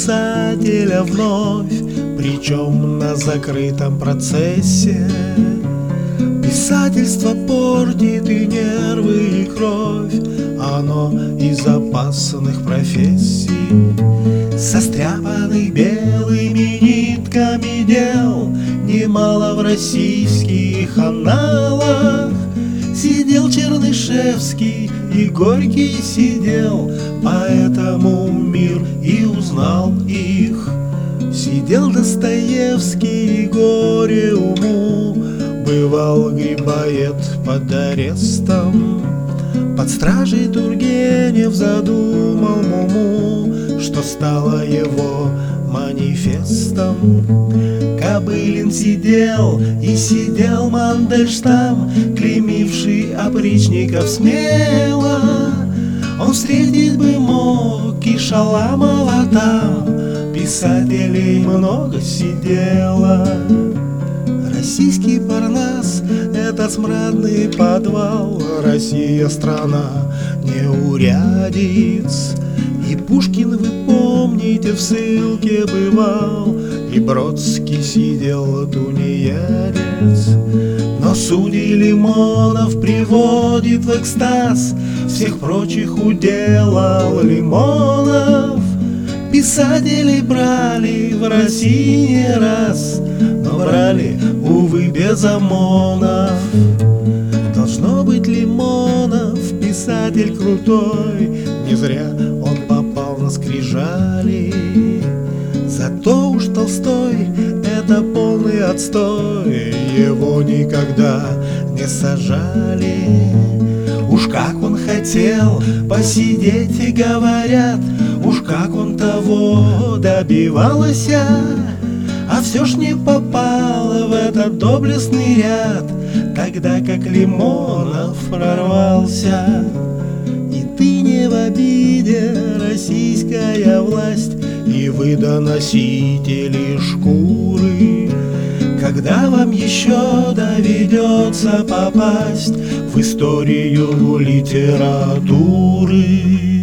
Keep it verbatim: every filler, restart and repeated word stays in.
писателя вновь, причем на закрытом процессе. Писательство портит и нервы, и кровь, оно из опасных профессий, состряпанных белыми нитками дел. Немало в российских аналах сидел Чернышевский, и Горький сидел, поэтому мир и узнал их. Сидел Достоевский, и горе уму, бывал Грибоед под арестом. Под стражей Тургенев задумал Муму, что стало его манифестом. Кобылин сидел, и сидел Мандельштам, клеймивший опричников смело. Он встретить бы мог и Шаламова там, писателей много сидело. Российский Парнас — это смрадный подвал, Россия — страна неурядиц. И Пушкин, вы помните, в ссылке бывал, и Бродский сидел тунеядец. Но судей Лимонов приводит в экстаз, всех прочих уделал Лимонов. Писателей брали в России не раз, но брали, увы, без ОМОНов. Должно быть, Лимонов писатель крутой, не зря он попал на скрижали. Зато уж Толстой — это полный отстой, его никогда не сажали. Уж как он хотел посидеть, и говорят, уж как он того добивался, а все ж не попало в этот доблестный ряд, тогда как Лимонов прорвался. И ты не в обиде, российская власть, и вы доносители шкуры, когда вам еще доведется попасть в историю литературы.